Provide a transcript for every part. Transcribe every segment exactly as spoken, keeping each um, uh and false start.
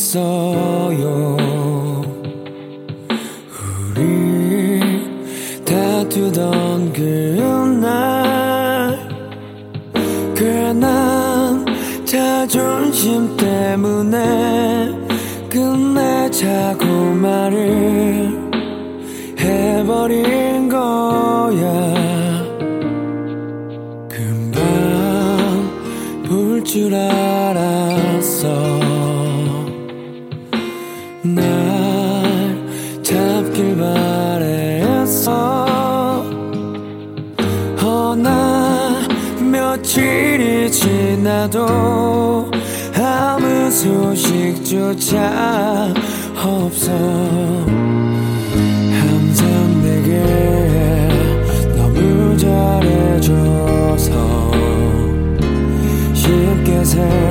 있어요. 우리 다투던 그날 괜한 자존심 때문에 끝내자고 말을 해버린 거야. 금방 볼 줄 알았어. 날 잡길 바랬어. 허나 며칠이 지나도 아무 소식조차 없어. 항상 내게 너무 잘해줘서 쉽게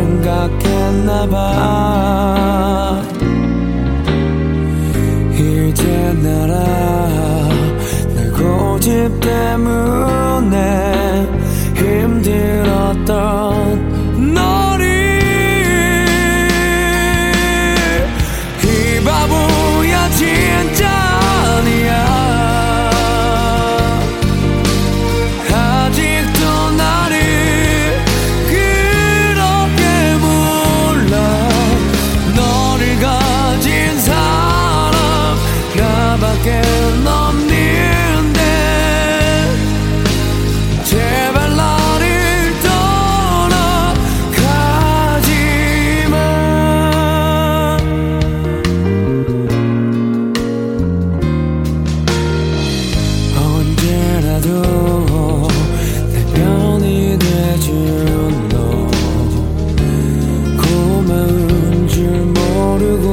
생각했나봐. 이제 날아 내 고집 때문에 힘들었던 너를 이 바보야 진짜 아니야. 아직도 나를 그렇게 몰라. 너를 가진 사람 나밖에 없는데 제발 나를 떠나가지마. 언제라도 내 편이 돼준 너 고마운 줄 모르고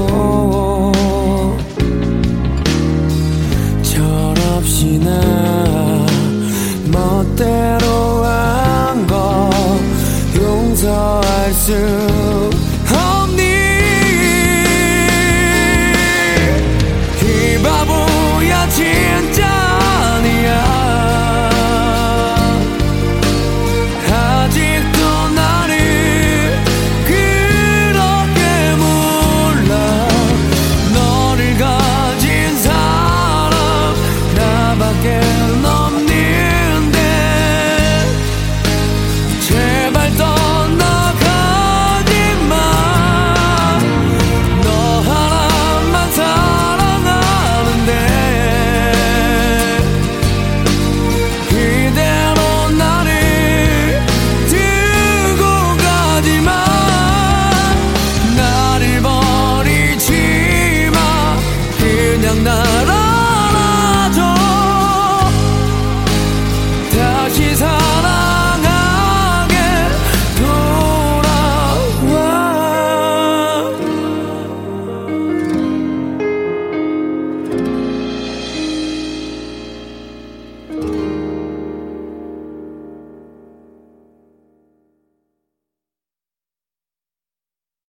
철없이나 멋대로 한 거 용서할 수